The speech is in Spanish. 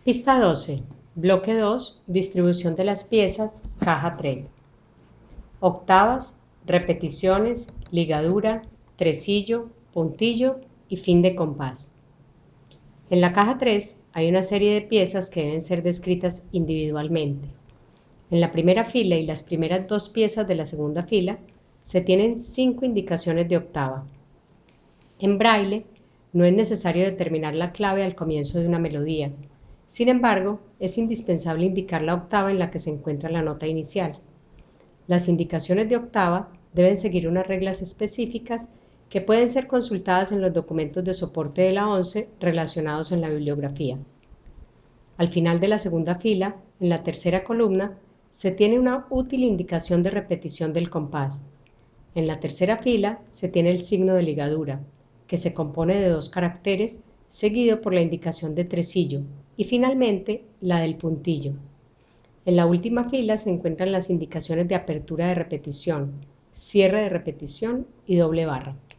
Pista 12. Bloque 2. Distribución de las piezas. Caja 3. Octavas, repeticiones, ligadura, tresillo, puntillo y fin de compás. En la caja 3 hay una serie de piezas que deben ser descritas individualmente. En la primera fila y las primeras dos piezas de la segunda fila se tienen 5 indicaciones de octava. En braille no es necesario determinar la clave al comienzo de una melodía. Sin embargo, es indispensable indicar la octava en la que se encuentra la nota inicial. Las indicaciones de octava deben seguir unas reglas específicas que pueden ser consultadas en los documentos de soporte de la ONCE relacionados en la bibliografía. Al final de la segunda fila, en la tercera columna, se tiene una útil indicación de repetición del compás. En la tercera fila se tiene el signo de ligadura, que se compone de 2 caracteres, seguido por la indicación de tresillo, y finalmente la del puntillo. En la última fila se encuentran las indicaciones de apertura de repetición, cierre de repetición y doble barra.